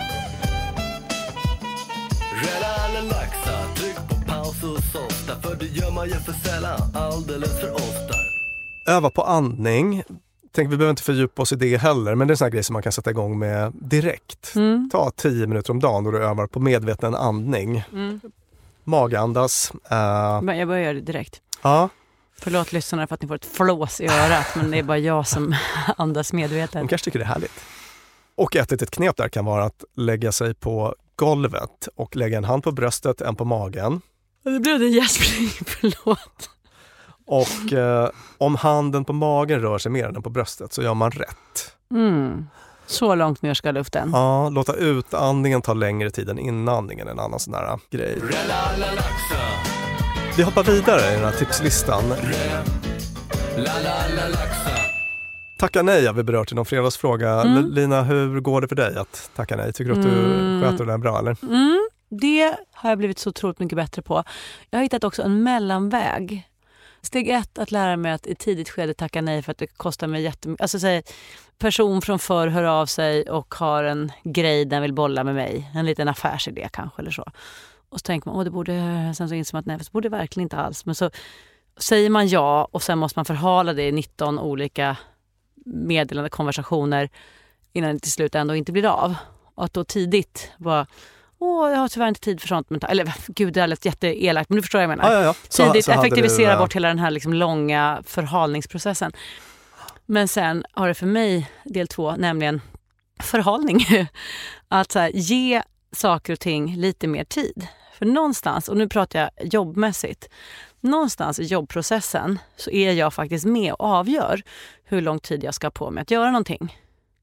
Öva på andning. Tänk, vi behöver inte fördjupa oss i det heller, men det är en sån här grej som man kan sätta igång med direkt. Mm. Ta tio minuter om dagen och du övar på medveten andning. Mm. Magandas. Uh... Men jag börjar göra det direkt. Ja. Förlåt lyssnarna för att ni får ett flås i örat, men det är bara jag som andas medvetet. De kanske tycker det är härligt. Och ett litet knep där kan vara att lägga sig på golvet och lägga en hand på bröstet, en på magen. Det blev det jäspning, förlåt. Och eh, om handen på magen rör sig mer än på bröstet så gör man rätt. Mm. Så långt ner ska luften. Ja, låta utandningen ta längre tid än inandningen, en annan sån här grej. Vi hoppar vidare i den här tipslistan. Tacka nej har vi berört i någon fredagsfråga. Mm. Lina, hur går det för dig att tacka nej? Tycker du att du mm. sköter det bra, eller? Mm. Det har jag blivit så otroligt mycket bättre på. Jag har hittat också en mellanväg. Steg ett, att lära mig att i tidigt skede tacka nej för att det kostar mig jättemycket. Alltså säg, person från förr hör av sig och har en grej den vill bolla med mig. En liten affärsidé kanske eller så. Och så tänker man, åh det borde, sen så inser man att nej, det borde verkligen inte alls. Men så säger man ja och sen måste man förhala det i nitton olika meddelande konversationer innan det till slut ändå inte blir av. Och att då tidigt bara... Åh, jag har tyvärr inte tid för sånt. Men, eller gud, det är alldeles jätteelakt. Men du förstår vad jag menar. Ja, ja, ja. Så, Tidigt så effektivisera du, bort hela den här liksom långa förhalningsprocessen. Men sen har det för mig del två, nämligen förhållning. Att så här, ge saker och ting lite mer tid. För någonstans, och nu pratar jag jobbmässigt, någonstans i jobbprocessen så är jag faktiskt med och avgör hur lång tid jag ska ha på mig att göra någonting.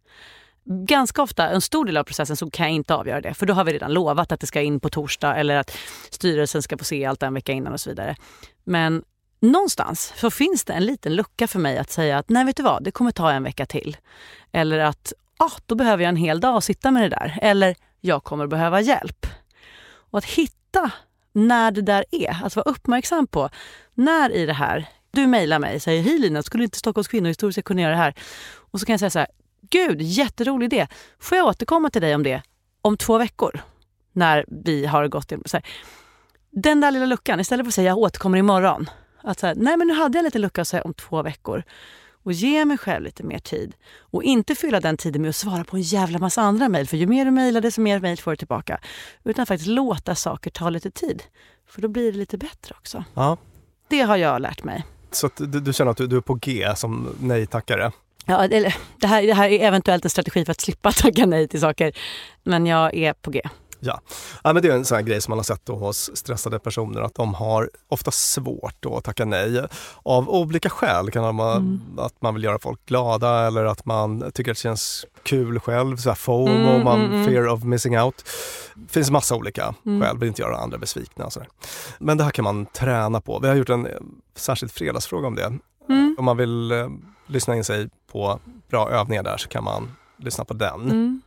Ganska ofta, en stor del av processen, så kan jag inte avgöra det. För då har vi redan lovat att det ska in på torsdag eller att styrelsen ska få se allt en vecka innan och så vidare. Men någonstans så finns det en liten lucka för mig att säga att nej, vet du vad, det kommer ta en vecka till. Eller att ah, då behöver jag en hel dag att sitta med det där. Eller jag kommer behöva hjälp. Och att hitta när det där är. Att vara uppmärksam på när i det här. Du mejlar mig och säger, hej Lina, skulle inte Stockholms kvinnohistoria kunna göra det här? Och så kan jag säga så här, gud, jätterolig idé. Får jag återkomma till dig om det om två veckor? När vi har gått in. Så här, den där lilla luckan, istället för att säga jag återkommer imorgon. Att så här, nej men nu hade jag lite lucka att säga om två veckor. Och ge mig själv lite mer tid. Och inte fylla den tiden med att svara på en jävla massa andra mejl. För ju mer du mejlar, desto mer mejl får du tillbaka. Utan faktiskt låta saker ta lite tid. För då blir det lite bättre också. Ja. Det har jag lärt mig. Så att du, du känner att du, du är på G som nej-tackare? Ja, eller, det, här, det här är eventuellt en strategi för att slippa tacka nej till saker. Men jag är på G. Ja. Ja, men det är en sån här grej som man har sett då hos stressade personer, att de har ofta svårt då att tacka nej. Av olika skäl kan det vara mm. att man vill göra folk glada, eller att man tycker att det känns kul själv, så här FOMO, mm, man mm, fear of missing out. Det finns massa olika mm. skäl, vill inte göra andra besvikna och så där. Men det här kan man träna på. Vi har gjort en särskild fredagsfråga om det. Mm. Om man vill eh, lyssna in sig på bra övningar där, så kan man lyssna på den. Mm.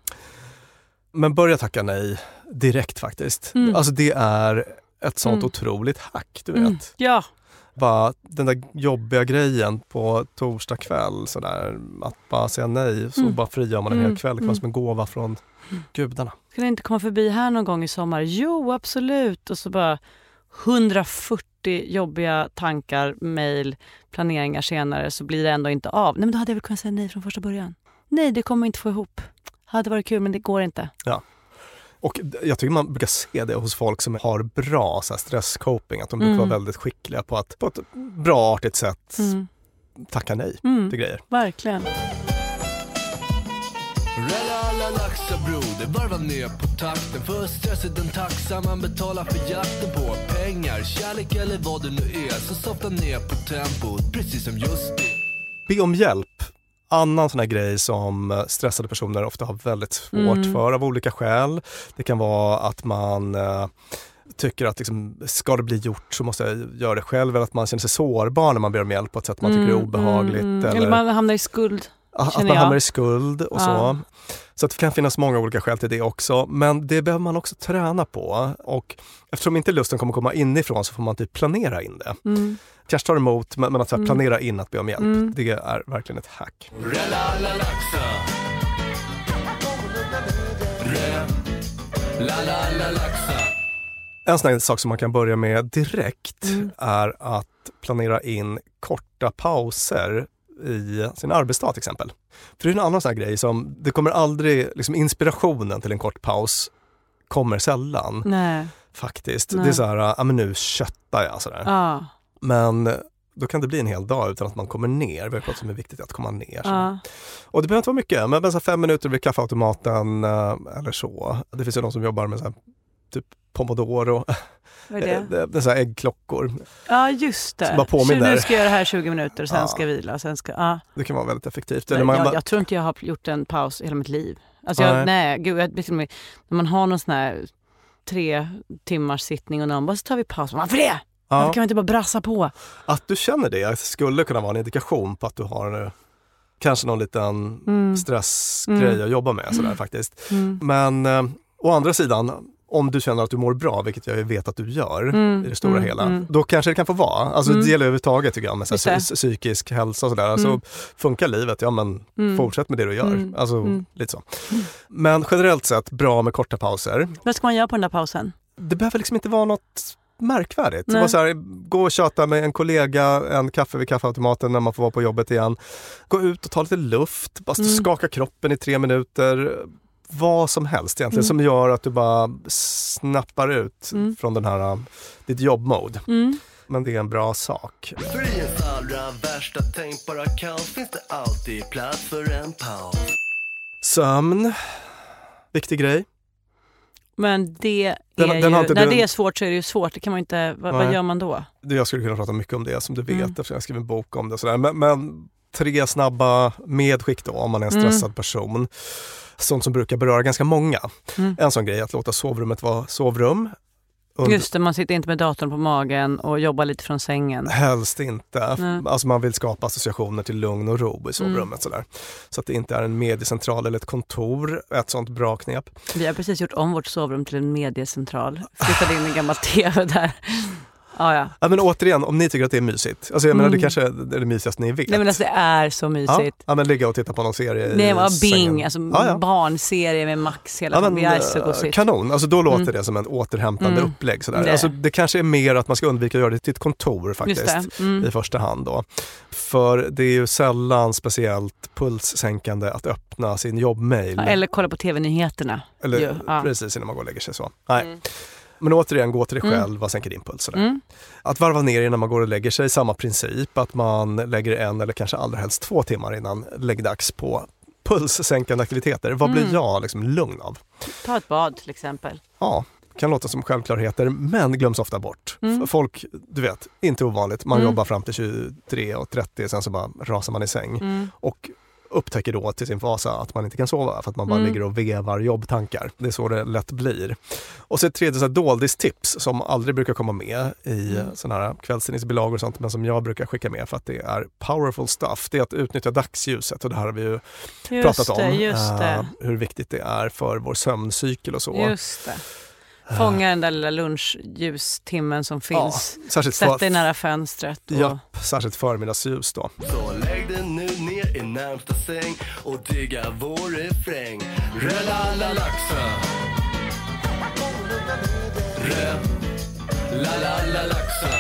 Men börja tacka nej direkt faktiskt. Mm. Alltså det är ett sånt mm. otroligt hack, du vet. Mm. Ja. Bara den där jobbiga grejen på torsdag kväll, så där, att bara säga nej, så mm. bara frigör man en hel kväll. Det kan vara som en gåva från mm. gudarna. Ska jag inte komma förbi här någon gång i sommar? Jo, absolut. Och så bara hundrafyrtio jobbiga tankar, mejl, planeringar senare, så blir det ändå inte av. Nej, men då hade jag väl kunnat säga nej från första början. Nej, det kommer inte få ihop. Hade varit kul, men det går inte. Ja. Och jag tycker man brukar se det hos folk som har bra så här, stresscoping. Att de brukar mm. vara väldigt skickliga på att på ett bra artigt sätt mm. tacka nej mm. till grejer. Verkligen. Alla laxa broder, varva ner på takten. För stresset den taxa man betalar för jakten på pengar, kärlek eller vad det nu är. Så softa ner på tempot, precis som just det. Be om hjälp. Annan sån här grej som stressade personer ofta har väldigt svårt mm. för av olika skäl. Det kan vara att man äh, tycker att liksom, ska det bli gjort så måste jag göra det själv. Eller att man känner sig sårbar när man ber om hjälp på ett sätt man tycker mm. är obehagligt. Mm. Eller, eller man hamnar i skuld. Att man jag. hamnar i skuld och ja. så. Så att det kan finnas många olika skäl till det också. Men det behöver man också träna på. Och eftersom inte lusten kommer komma inifrån, så får man typ planera in det. Mm. Kanske tar emot, men att mm. planera in att be om hjälp. Mm. Det är verkligen ett hack. En sån här sak som man kan börja med direkt mm. är att planera in korta pauser i sin arbetsdag till exempel. För det är en annan sån här grej som, det kommer aldrig, liksom inspirationen till en kort paus kommer sällan. Nej. Faktiskt. Nej. Det är så här, ja men nu köttar jag sådär. Ja. Men då kan det bli en hel dag utan att man kommer ner. Vi har pratat om hur viktigt det är att komma ner. Ja. Och det behöver inte vara mycket, men bara så fem minuter vid kaffeautomaten eller så. Det finns ju de som jobbar med så här, typ pomodoro. Vad är det? Det, det är så här äggklockor. Ja, just det. Bara påminner. Nu ska jag göra det här tjugo minuter, sen ja. ska jag vila. Sen ska, ja. Det kan vara väldigt effektivt. Nej, Eller man, jag, jag tror inte jag har gjort en paus i hela mitt liv. Alltså jag, nej, nej gud, jag, liksom, när man har någon sån här tre timmars sittning och någon bara, så tar vi paus. Varför det? Ja. Varför kan man inte bara brassa på? Att du känner det skulle kunna vara en indikation på att du har en, kanske någon liten mm. stressgrej mm. att jobba med sådär, faktiskt. Mm. Men eh, å andra sidan, om du känner att du mår bra, vilket jag vet att du gör mm. i det stora mm. hela, mm. då kanske det kan få vara. Alltså mm. det gäller överhuvudtaget tycker jag, med så här, psykisk hälsa och sådär. Alltså mm. funkar livet, ja men mm. fortsätt med det du gör. Mm. Alltså mm. lite så. Mm. Men generellt sett, bra med korta pauser. Vad ska man göra på den där pausen? Det behöver liksom inte vara något märkvärdigt. Det var så här, gå och köta med en kollega en kaffe vid kaffeautomaten när man får vara på jobbet igen. Gå ut och ta lite luft, bara mm. skaka kroppen i tre minuter. Vad som helst egentligen mm. som gör att du bara snappar ut mm. från den här ditt jobbmode. Mm. Men det är en bra sak. För i ens allra värsta tänkbara kaos finns det alltid plats för en paus. Sömn, viktig grej. Men det är den, ju, den inte, när den, det är svårt så är det ju svårt. Det kan man inte, vad, vad gör man då? Det, jag skulle kunna prata mycket om det som du vet mm. eftersom jag skriver en bok om det. Och sådär. Men, men tre snabba medskick då om man är en stressad mm. person. Sånt som brukar beröra ganska många. Mm. En sån grej är att låta sovrummet vara sovrum. Under... Just det, man sitter inte med datorn på magen och jobbar lite från sängen. Helst inte. Mm. Alltså man vill skapa associationer till lugn och ro i sovrummet. Mm. Sådär. Så att det inte är en mediecentral eller ett kontor. Ett sånt bra knep. Vi har precis gjort om vårt sovrum till en mediecentral. Flyttade in en gammal tv där. Ah, ja. Ja, men återigen, om ni tycker att det är mysigt. Alltså jag mm. menar, det kanske är det mysigaste ni vet. Nej, men alltså, det är så mysigt. Ja, ja men ligga och titta på någon serie Nej, i var Bing, sängen. alltså ja, ja. barnserie med Max hela ja, tiden. Det är så gosigt. Kanon, alltså då låter mm. det som en återhämtande mm. upplägg. Sådär. Det. Alltså, det kanske är mer att man ska undvika att göra det till ett kontor faktiskt. Mm. I första hand då. För det är ju sällan speciellt pulssänkande att öppna sin jobbmail. Ja, eller kolla på tv-nyheterna. Eller jo, ja. precis innan man går och lägger sig så. Nej. Mm. Men återigen, gå till dig själv, mm. vad sänker din puls? Mm. Att varva ner innan man går och lägger sig, samma princip. Att man lägger en eller kanske allra helst två timmar innan läggdags på pulssänkande aktiviteter. Vad blir mm. jag liksom lugn av? Ta ett bad till exempel. Ja, kan låta som självklarheter, men glöms ofta bort. Mm. Folk, du vet, inte ovanligt. Man mm. jobbar fram till tjugotre och trettio, sen så bara rasar man i säng. Mm. Och upptäcker då till sin fasa att man inte kan sova för att man bara mm. ligger och vevar jobbtankar. Det är så det lätt blir. Och så ett tredje så här doldis-tips som aldrig brukar komma med i mm. sådana här kvällstidningsbilagor och sånt, men som jag brukar skicka med för att det är powerful stuff. Det är att utnyttja dagsljuset, och det här har vi ju just pratat om. Det, just det. Uh, hur viktigt det är för vår sömncykel och så. Just det. Fånga den där lilla lunchljustimmen som finns. Ja, sätt dig nära fönstret. Och... Ja, särskilt förmiddagsljus då. Så lägg dig nu ner i närmsta säng och digga vår refräng. Rölalalaxa. Rölalalaxa.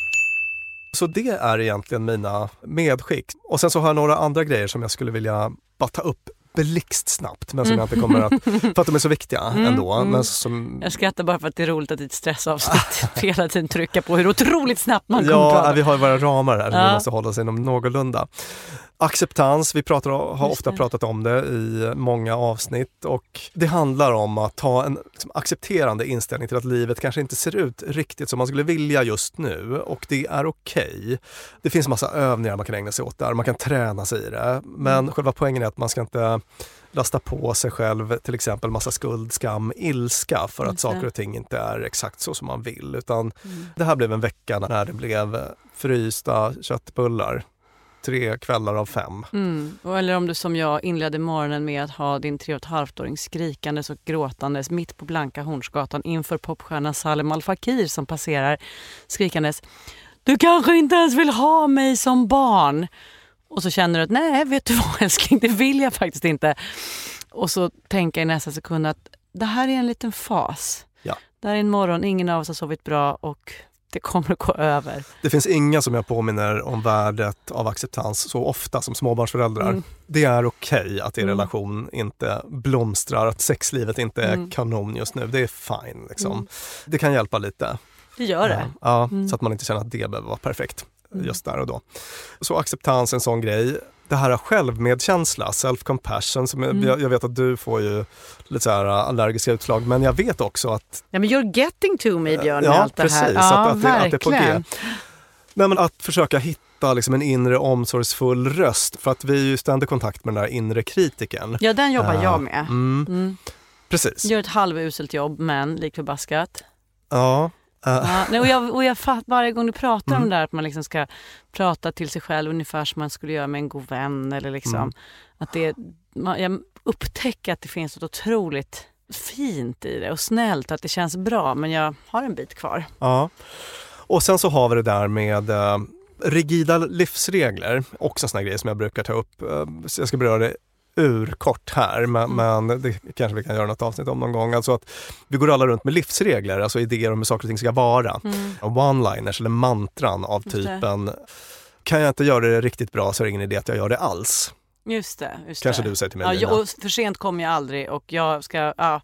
Så det är egentligen mina medskick. Och sen så har jag några andra grejer som jag skulle vilja bara ta upp blixtsnabbt, men som mm. jag inte kommer att, för att de är så viktiga mm, ändå. Mm. Men som... Jag skrattar bara för att det är roligt att i ett stressavsnitt hela tiden trycka på hur otroligt snabbt man ja, kommer prata. Ja, vi har våra ramar här, ja. Vi måste hålla oss inom någorlunda. Acceptans, vi pratar, har ofta pratat om det i många avsnitt, och det handlar om att ha en liksom, accepterande inställning till att livet kanske inte ser ut riktigt som man skulle vilja just nu, och det är okej. Okay. Det finns massa övningar man kan ägna sig åt där, man kan träna sig i det, men mm. själva poängen är att man ska inte lasta på sig själv till exempel massa skuld, skam, ilska för att mm. saker och ting inte är exakt så som man vill, utan mm. det här blev en vecka när det blev frysta köttbullar. Tre kvällar av fem. Mm. Eller om du som jag inledde morgonen med att ha din tre och ett halvt-åring skrikandes och gråtandes mitt på Blanka Hornsgatan inför popstjärnan Salem Al Fakir som passerar skrikandes: du kanske inte ens vill ha mig som barn. Och så känner du att nej, vet du vad älskling, det vill jag faktiskt inte. Och så tänker jag i nästa sekund att det här är en liten fas. Ja. Det här är en morgon, ingen av oss har sovit bra och det kommer att gå över. Det finns inga som jag påminner om värdet av acceptans så ofta som småbarnsföräldrar. Mm. Det är okej okay att er mm. relation inte blomstrar, att sexlivet inte är mm. kanon just nu. Det är fine. Liksom. Mm. Det kan hjälpa lite. Det gör det. Ja, mm. så att man inte känner att det behöver vara perfekt just där och då. Så acceptans är en sån grej. Det här självmedkänsla, self-compassion, som mm. jag, jag vet att du får ju lite så här allergiska utslag, men jag vet också att... Ja, men you're getting to me, Björn, med ja, allt det här. Precis, ja, att, att, det, att det är på G. Nej, men att försöka hitta liksom en inre omsorgsfull röst, för att vi är ju ständig kontakt med den där inre kritiken. Ja, den jobbar uh, jag med. Mm. Mm. Precis. Gör ett halvuselt jobb, men lik förbaskat. Ja. Ja, nej, och jag, och jag fatt, varje gång du pratar mm. om det där, att man liksom ska prata till sig själv ungefär som man skulle göra med en god vän, eller liksom mm. att det, man, jag upptäcker att det finns något otroligt fint i det och snällt, att det känns bra, men jag har en bit kvar. Ja, och sen så har vi det där med uh, rigida livsregler, också en sån här grej som jag brukar ta upp, uh, så jag ska beröra det urkort här, men, mm. men det kanske vi kan göra något avsnitt om någon gång. Alltså att vi går alla runt med livsregler, alltså idéer om hur saker och ting ska vara. Mm. One-liners eller mantran av typen: kan jag inte göra det riktigt bra så är det ingen idé att jag gör det alls. Just det. Just kanske det. du säger till mig. Ja, och för sent kommer jag aldrig och jag ska... Ja. ja.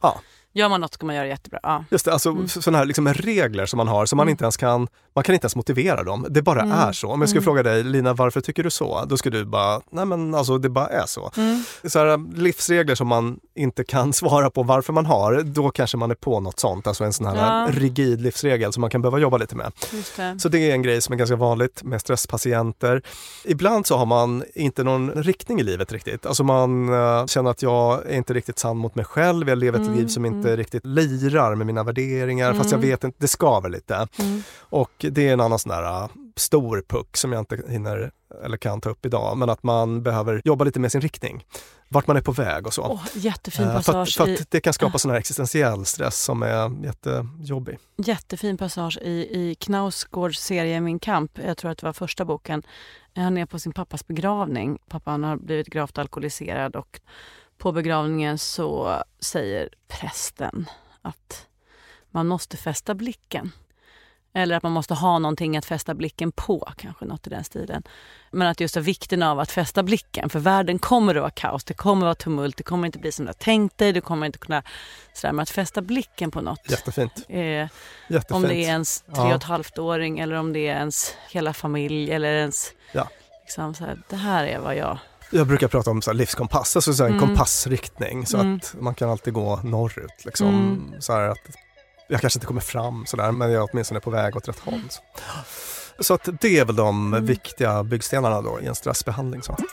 Gör man något ska man göra jättebra. Ja. Just det, alltså mm. sådana här liksom regler som man har som man mm. inte ens kan, man kan inte ens motivera dem. Det bara mm. är så. Om jag skulle mm. fråga dig, Lina, varför tycker du så? Då skulle du bara, nej men alltså det bara är så. Mm. Så här, livsregler som man inte kan svara på varför man har, då kanske man är på något sånt. Alltså en sån här ja. rigid livsregel som man kan behöva jobba lite med. Just det. Så det är en grej som är ganska vanligt med stresspatienter. Ibland så har man inte någon riktning i livet riktigt. Alltså man uh, känner att jag är inte riktigt sann mot mig själv. Jag lever ett mm. liv som inte mm. riktigt lirar med mina värderingar. Mm. Fast jag vet inte, det skaver lite. Mm. Och det är en annan sån där uh, stor puck som jag inte hinner eller kan ta upp idag. Men att man behöver jobba lite med sin riktning. Vart man är på väg och så. Oh, jättefin uh, passage. För att, för att det kan skapa sån här existentiell stress som är jättejobbig. Jättefin passage i, i Knausgårds serie Min kamp. Jag tror att det var första boken. Han är på sin pappas begravning. Pappan har blivit gravt alkoholiserad och på begravningen så säger prästen att man måste fästa blicken. Eller att man måste ha någonting att fästa blicken på, kanske något i den stilen. Men att just är vikten av att fästa blicken, för världen kommer att vara kaos, det kommer att vara tumult, det kommer inte bli som du har tänkt dig, du kommer inte kunna sådär, men att fästa blicken på något. Jättefint. Eh, Jättefint. Om det är ens tre och ett halvt åring eller om det är ens hela familj eller ens ja. liksom så här, det här är vad jag... Jag brukar prata om så här livskompass, alltså så här en mm. kompassriktning så mm. att man kan alltid gå norrut liksom. Mm. Så här att jag kanske inte kommer fram så där, men jag är åtminstone på väg åt rätt håll. Så, så att det är väl de mm. viktiga byggstenarna då i en stressbehandling. Så.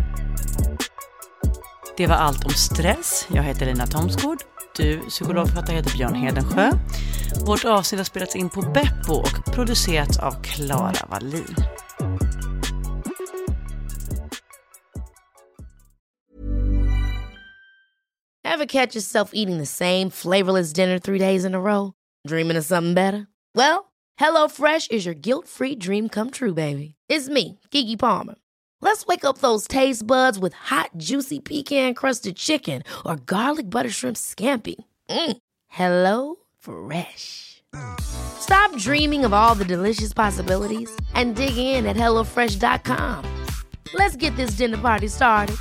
Det var allt om stress. Jag heter Lina Thomsgård. Du, psykologförfattare, heter Björn Hedensjö. Vårt avsnitt har spelats in på Beppo och producerats av Klara Wallin. Ever catch yourself eating the same flavorless dinner three days in a row? Dreaming of something better? Well, HelloFresh is your guilt-free dream come true, baby. It's me, Keke Palmer. Let's wake up those taste buds with hot, juicy pecan-crusted chicken or garlic butter shrimp scampi. Mm. Hello Fresh. Stop dreaming of all the delicious possibilities and dig in at hello fresh dot com. Let's get this dinner party started.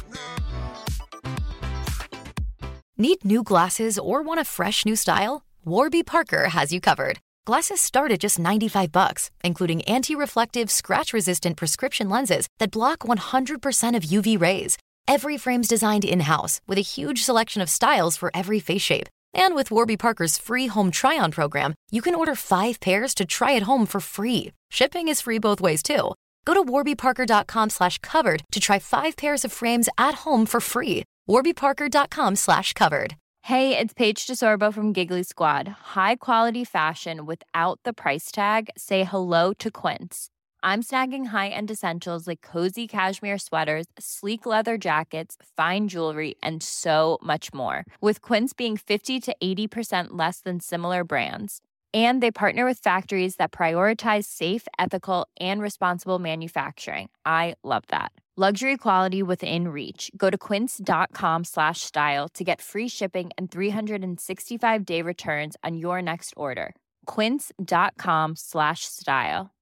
Need new glasses or want a fresh new style? Warby Parker has you covered. Glasses start at just ninety-five bucks, including anti-reflective, scratch-resistant prescription lenses that block one hundred percent of U V rays. Every frame's designed in-house with a huge selection of styles for every face shape. And with Warby Parker's free home try-on program, you can order five pairs to try at home for free. Shipping is free both ways, too. Go to warby parker dot com slash covered to try five pairs of frames at home for free. warby parker dot com slash covered. Hey, it's Paige DeSorbo from Giggly Squad. High quality fashion without the price tag. Say hello to Quince. I'm snagging high-end essentials like cozy cashmere sweaters, sleek leather jackets, fine jewelry, and so much more. With Quince being fifty to eighty percent less than similar brands. And they partner with factories that prioritize safe, ethical, and responsible manufacturing. I love that. Luxury quality within reach. Go to quince dot com slash style to get free shipping and three sixty-five day returns on your next order. quince dot com slash style.